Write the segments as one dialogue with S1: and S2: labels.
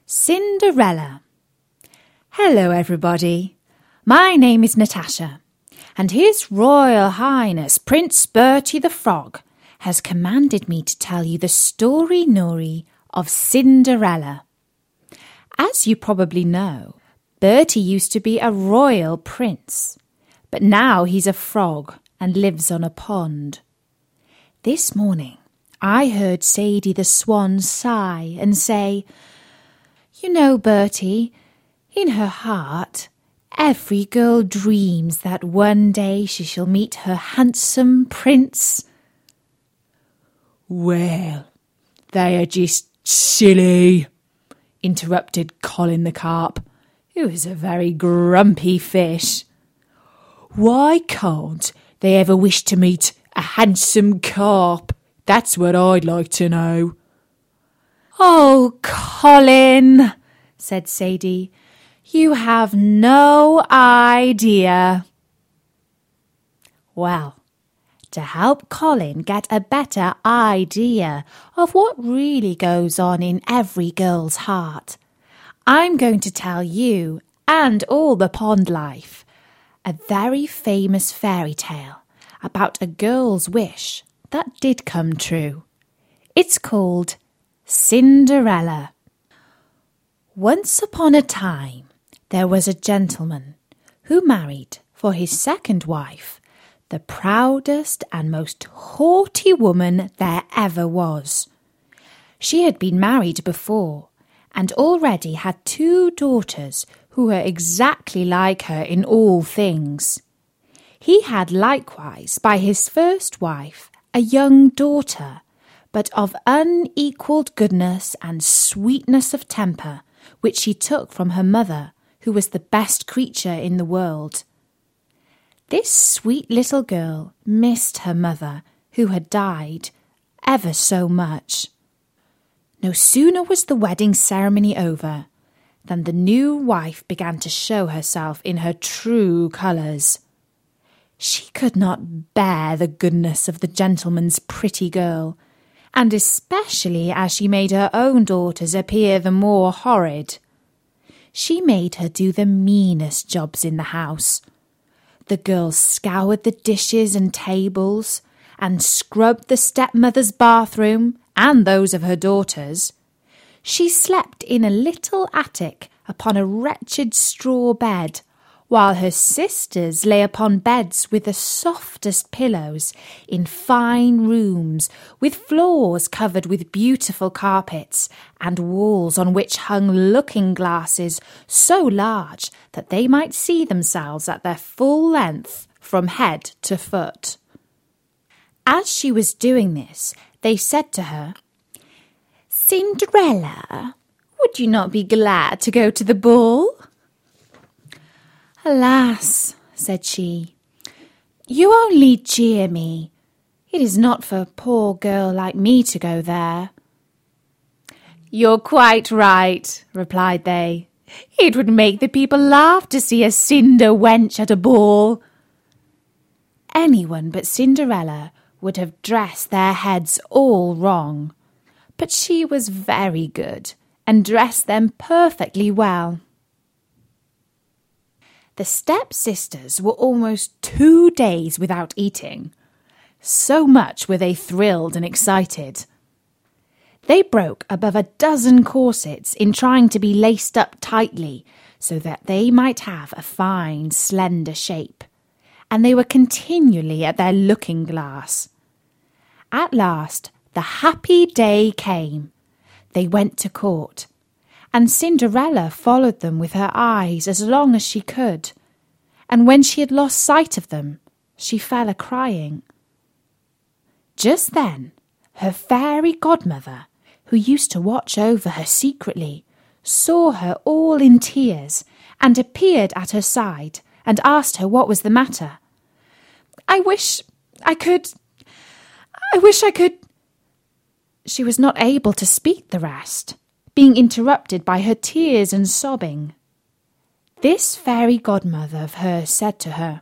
S1: Cinderella. Hello everybody, my name is Natasha, and His Royal Highness Prince Bertie the Frog has commanded me to tell you the story of Cinderella. As you probably know, Bertie used to be a royal prince, but now he's a frog and lives on a pond. This morning I heard Sadie the Swan sigh and say, "You know, Bertie, in her heart, every girl dreams that one day she shall meet her handsome prince."
S2: "Well, they are just silly," interrupted Colin the Carp, who was a very grumpy fish. "Why can't they ever wish to meet a handsome carp? That's what I'd like to know."
S1: "Oh, Colin," said Sadie, "you have no idea." Well, to help Colin get a better idea of what really goes on in every girl's heart, I'm going to tell you and all the pond life a very famous fairy tale about a girl's wish that did come true. It's called Cinderella. Once upon a time, there was a gentleman who married for his second wife the proudest and most haughty woman there ever was. She had been married before and already had 2 daughters who were exactly like her in all things. He had likewise by his first wife a young daughter, but of unequalled goodness and sweetness of temper, which she took from her mother, who was the best creature in the world. This sweet little girl missed her mother, who had died, ever so much. No sooner was the wedding ceremony over than the new wife began to show herself in her true colours. She could not bear the goodness of the gentleman's pretty girl, and especially as she made her own daughters appear the more horrid. She made her do the meanest jobs in the house. The girl scoured the dishes and tables, and scrubbed the stepmother's bathroom and those of her daughters. She slept in a little attic upon a wretched straw bed, while her sisters lay upon beds with the softest pillows in fine rooms, with floors covered with beautiful carpets, and walls on which hung looking-glasses so large that they might see themselves at their full length from head to foot. As she was doing this, they said to her, "Cinderella, would you not be glad to go to the ball?" "Alas," said she, "you only jeer me. It is not for a poor girl like me to go there." "You're quite right," replied they. "It would make the people laugh to see a cinder wench at a ball." Anyone but Cinderella would have dressed their heads all wrong, but she was very good and dressed them perfectly well. The step-sisters were almost 2 days without eating. So much were they thrilled and excited. They broke above 12 corsets in trying to be laced up tightly so that they might have a fine, slender shape, and they were continually at their looking-glass. At last, the happy day came. They went to court, and Cinderella followed them with her eyes as long as she could, and when she had lost sight of them, she fell a-crying. Just then, her fairy godmother, who used to watch over her secretly, saw her all in tears, and appeared at her side, and asked her what was the matter. I wish I could. She was not able to speak the rest, being interrupted by her tears and sobbing. This fairy godmother of hers said to her,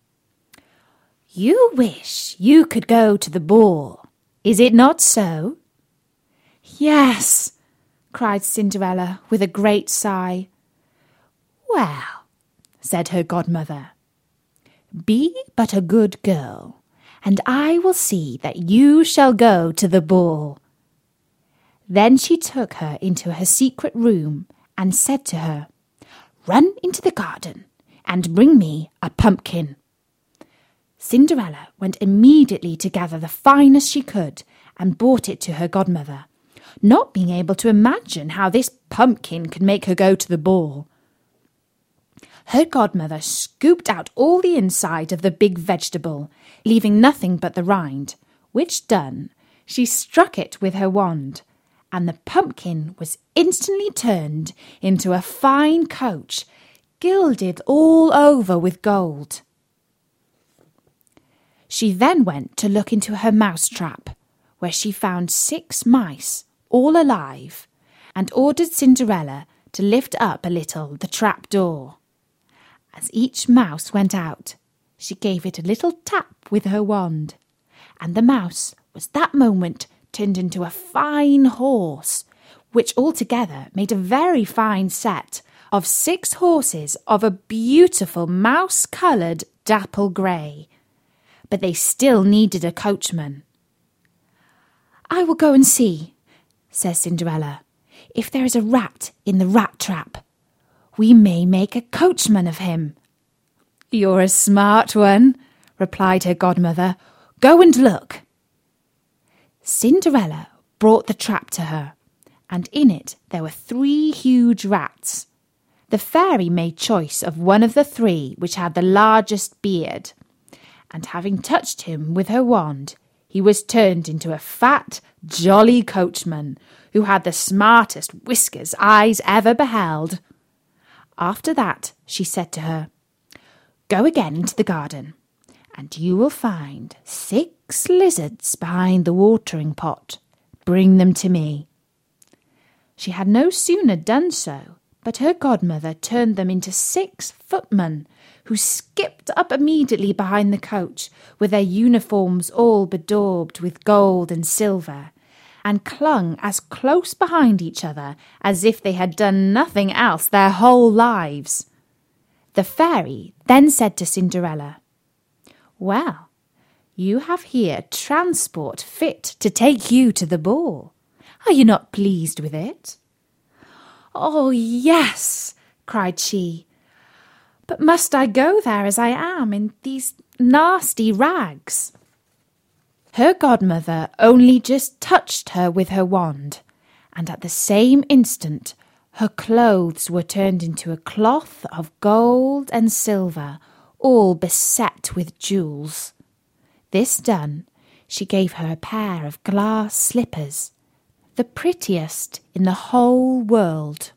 S1: "You wish you could go to the ball, is it not so?" "Yes," cried Cinderella with a great sigh. "Well," said her godmother, "be but a good girl, and I will see that you shall go to the ball." Then she took her into her secret room and said to her, "Run into the garden and bring me a pumpkin." Cinderella went immediately to gather the finest she could and brought it to her godmother, not being able to imagine how this pumpkin could make her go to the ball. Her godmother scooped out all the inside of the big vegetable, leaving nothing but the rind, which done, she struck it with her wand, and the pumpkin was instantly turned into a fine coach, gilded all over with gold. She then went to look into her mouse-trap, where she found 6 mice, all alive, and ordered Cinderella to lift up a little the trap-door. As each mouse went out, she gave it a little tap with her wand, and the mouse was that moment turned into a fine horse, which altogether made a very fine set of 6 horses of a beautiful mouse-coloured dapple grey. But they still needed a coachman. "I will go and see," says Cinderella, "if there is a rat in the rat trap. We may make a coachman of him." "You're a smart one," replied her godmother. "Go and look." Cinderella brought the trap to her, and in it there were 3 huge rats. The fairy made choice of one of the 3 which had the largest beard, and having touched him with her wand, he was turned into a fat, jolly coachman, who had the smartest whiskers eyes ever beheld. After that, she said to her, "Go again into the garden, and you will find 6 lizards behind the watering pot. Bring them to me." She had no sooner done so, but her godmother turned them into 6 footmen, who skipped up immediately behind the coach, with their uniforms all bedaubed with gold and silver, and clung as close behind each other as if they had done nothing else their whole lives. The fairy then said to Cinderella, "Well, you have here transport fit to take you to the ball. Are you not pleased with it?" "Oh, yes," cried she. "But must I go there as I am, in these nasty rags?" Her godmother only just touched her with her wand, and at the same instant her clothes were turned into a cloth of gold and silver, all beset with jewels. This done, she gave her a pair of glass slippers, the prettiest in the whole world.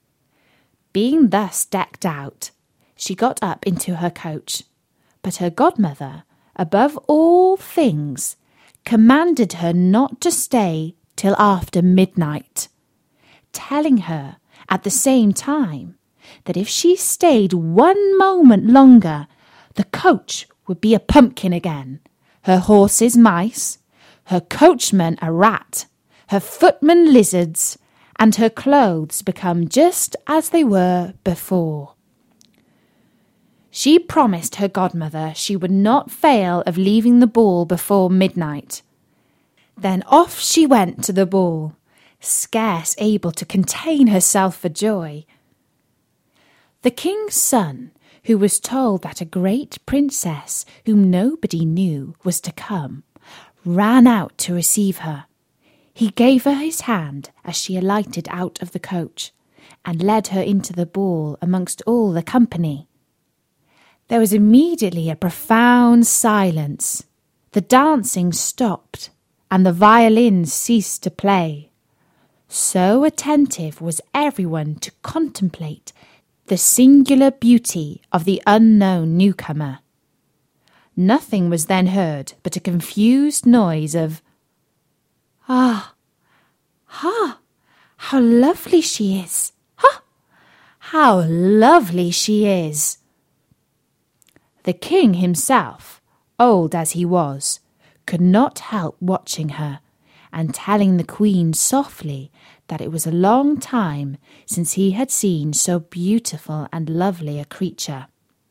S1: Being thus decked out, she got up into her coach, but her godmother, above all things, commanded her not to stay till after midnight, telling her at the same time that if she stayed 1 moment longer, the coach would be a pumpkin again, her horses mice, her coachman a rat, her footmen lizards, and her clothes become just as they were before. She promised her godmother she would not fail of leaving the ball before midnight. Then off she went to the ball, scarce able to contain herself for joy. The king's son, who was told that a great princess whom nobody knew was to come, ran out to receive her. He gave her his hand as she alighted out of the coach, and led her into the ball amongst all the company. There was immediately a profound silence. The dancing stopped, and the violins ceased to play. So attentive was everyone to contemplate the singular beauty of the unknown newcomer. Nothing was then heard but a confused noise of "Ah! Ha! How lovely she is! Ha! How lovely she is!" The king himself, old as he was, could not help watching her, and telling the queen softly that it was a long time since he had seen so beautiful and lovely a creature.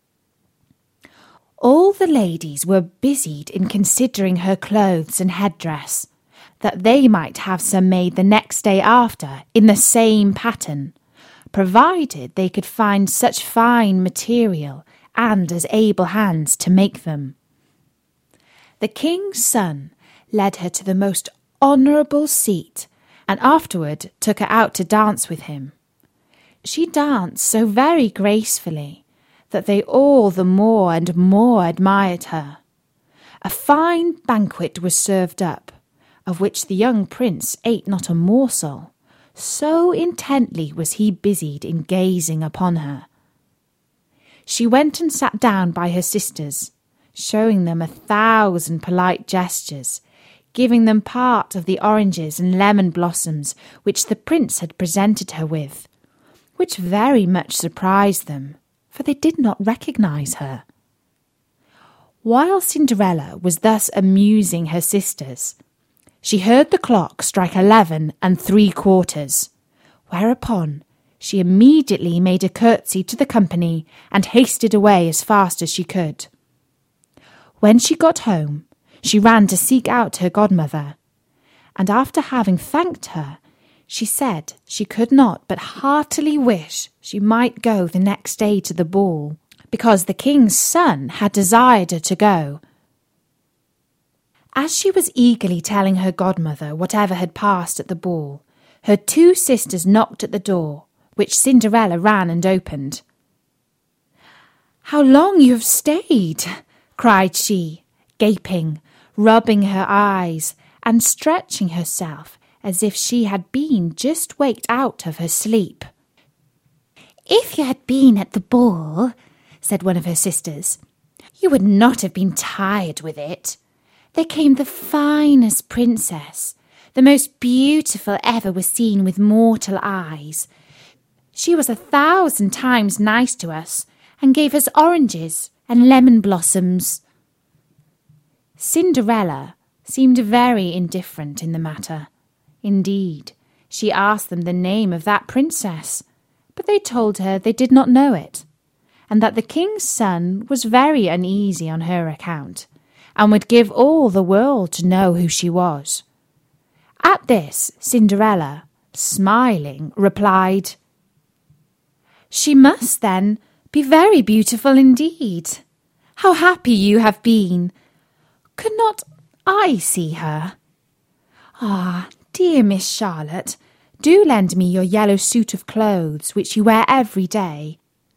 S1: All the ladies were busied in considering her clothes and headdress, that they might have some made the next day after in the same pattern, provided they could find such fine material and as able hands to make them. The king's son led her to the most honourable seat, and afterward took her out to dance with him. She danced so very gracefully that they all the more and more admired her. A fine banquet was served up, of which the young prince ate not a morsel, so intently was he busied in gazing upon her. She went and sat down by her sisters, showing them 1,000 polite gestures, giving them part of the oranges and lemon blossoms which the prince had presented her with, which very much surprised them, for they did not recognise her. While Cinderella was thus amusing her sisters, she heard the clock strike 11 3/4, whereupon she immediately made a curtsy to the company and hasted away as fast as she could. When she got home, she ran to seek out her godmother, and after having thanked her, she said she could not but heartily wish she might go the next day to the ball, because the king's son had desired her to go. As she was eagerly telling her godmother whatever had passed at the ball, her 2 sisters knocked at the door, which Cinderella ran and opened. "How long you have stayed!" cried she, gaping, rubbing her eyes, and stretching herself as if she had been just waked out of her sleep. "If you had been at the ball," said one of her sisters, "you would not have been tired with it. There came the finest princess, the most beautiful ever was seen with mortal eyes. She was 1,000 times nice to us, and gave us oranges and lemon blossoms." Cinderella seemed very indifferent in the matter. Indeed, she asked them the name of that princess, but they told her they did not know it, and that the king's son was very uneasy on her account, and would give all the world to know who she was. At this, Cinderella, smiling, replied, "She must, then, be very beautiful indeed. How happy you have been! Could not I see her? Ah, dear Miss Charlotte, do lend me your yellow suit of clothes, which you wear every day."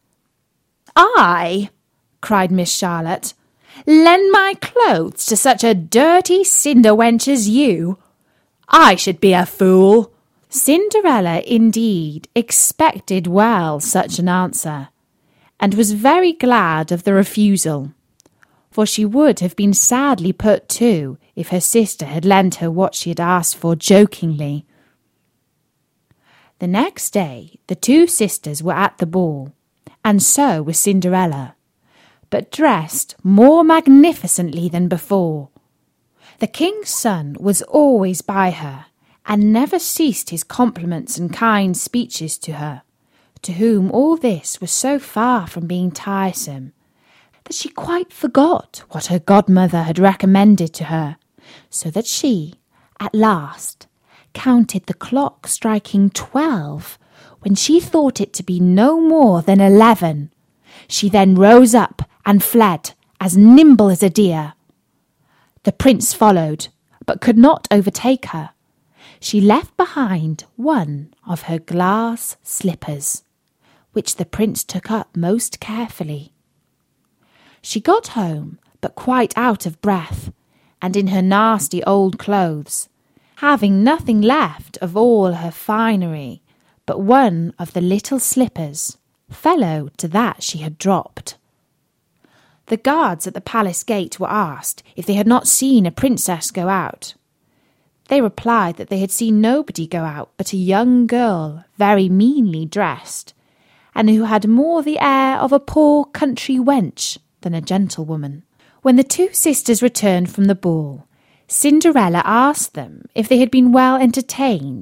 S1: "I," cried Miss Charlotte, "lend my clothes to such a dirty cinder wench as you? I should be a fool." Cinderella indeed expected well such an answer, and was very glad of the refusal, for she would have been sadly put to if her sister had lent her what she had asked for jokingly. The next day the 2 sisters were at the ball, and so was Cinderella, but dressed more magnificently than before. The king's son was always by her, and never ceased his compliments and kind speeches to her, to whom all this was so far from being tiresome, that she quite forgot what her godmother had recommended to her, so that she, at last, counted the clock striking 12, when she thought it to be no more than 11. She then rose up and fled, as nimble as a deer. The prince followed, but could not overtake her. She left behind one of her glass slippers, which the prince took up most carefully. She got home, but quite out of breath, and in her nasty old clothes, having nothing left of all her finery but one of the little slippers, fellow to that she had dropped. The guards at the palace gate were asked if they had not seen a princess go out. They replied that they had seen nobody go out but a young girl, very meanly dressed, and who had more the air of a poor country wench than a gentlewoman. When the 2 sisters returned from the ball, Cinderella asked them if they had been well entertained,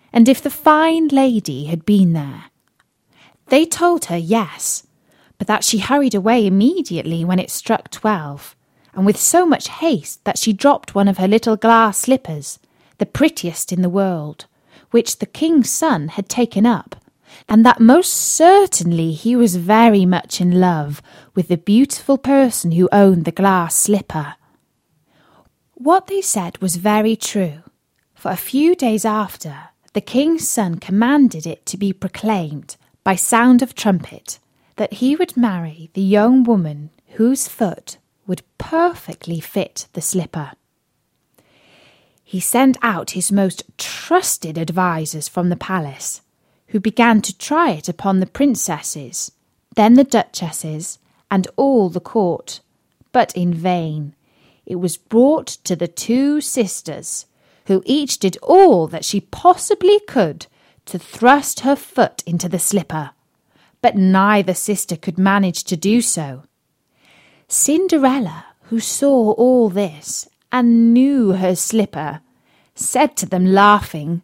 S1: and if the fine lady had been there. They told her yes, but that she hurried away immediately when it struck 12, and with so much haste that she dropped one of her little glass slippers, the prettiest in the world, which the king's son had taken up, and that most certainly he was very much in love with the beautiful person who owned the glass slipper. What they said was very true, for a few days after, the king's son commanded it to be proclaimed by sound of trumpet that he would marry the young woman whose foot would perfectly fit the slipper. He sent out his most trusted advisers from the palace, who began to try it upon the princesses, then the duchesses, and all the court, but in vain. It was brought to the 2 sisters, who each did all that she possibly could to thrust her foot into the slipper, but neither sister could manage to do so. Cinderella, who saw all this and knew her slipper, said to them laughing,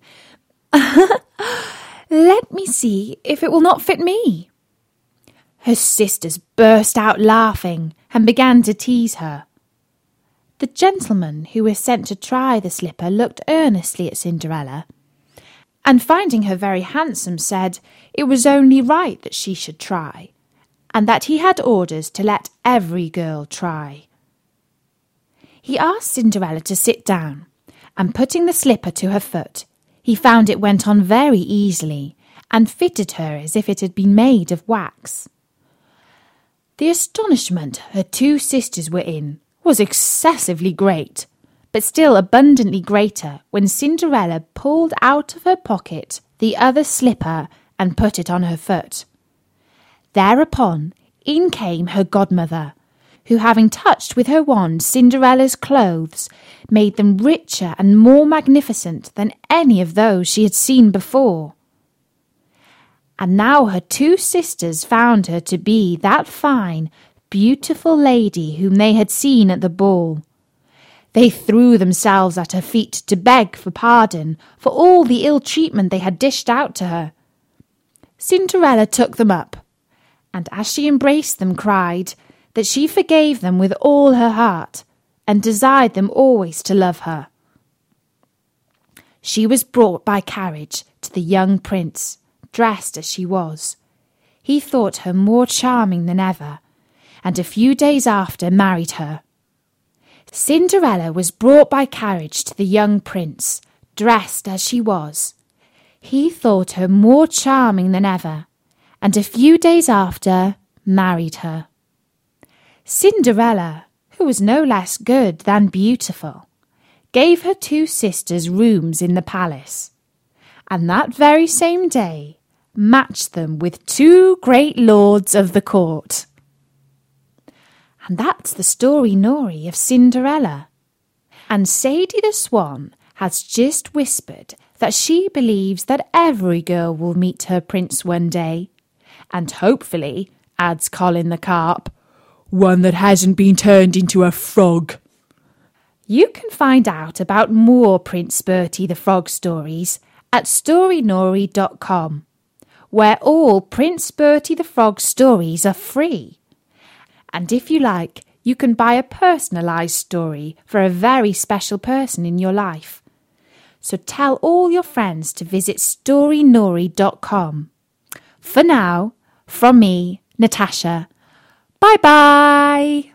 S1: "Let me see if it will not fit me." Her sisters burst out laughing and began to tease her. The gentleman who was sent to try the slipper looked earnestly at Cinderella, and finding her very handsome, said it was only right that she should try, and that he had orders to let every girl try. He asked Cinderella to sit down, and putting the slipper to her foot, he found it went on very easily, and fitted her as if it had been made of wax. The astonishment her 2 sisters were in was excessively great, but still abundantly greater when Cinderella pulled out of her pocket the other slipper and put it on her foot. Thereupon in came her godmother, who, having touched with her wand Cinderella's clothes, made them richer and more magnificent than any of those she had seen before. And now her 2 sisters found her to be that fine, beautiful lady whom they had seen at the ball. They threw themselves at her feet to beg for pardon for all the ill treatment they had dished out to her. Cinderella took them up, and as she embraced them cried that she forgave them with all her heart, and desired them always to love her. She was brought by carriage to the young prince, dressed as she was. He thought her more charming than ever, and a few days after married her. Cinderella was brought by carriage to the young prince, dressed as she was. He thought her more charming than ever, and a few days after married her. Cinderella, who was no less good than beautiful, gave her 2 sisters rooms in the palace, and that very same day matched them with 2 great lords of the court. And that's the story-nory of Cinderella. And Sadie the Swan has just whispered that she believes that every girl will meet her prince one day. And hopefully, adds Colin the Carp, one that hasn't been turned into a frog. You can find out about more Prince Bertie the Frog stories at storynory.com, where all Prince Bertie the Frog stories are free. And if you like, you can buy a personalised story for a very special person in your life. So tell all your friends to visit storynory.com. For now, from me, Natasha, bye-bye!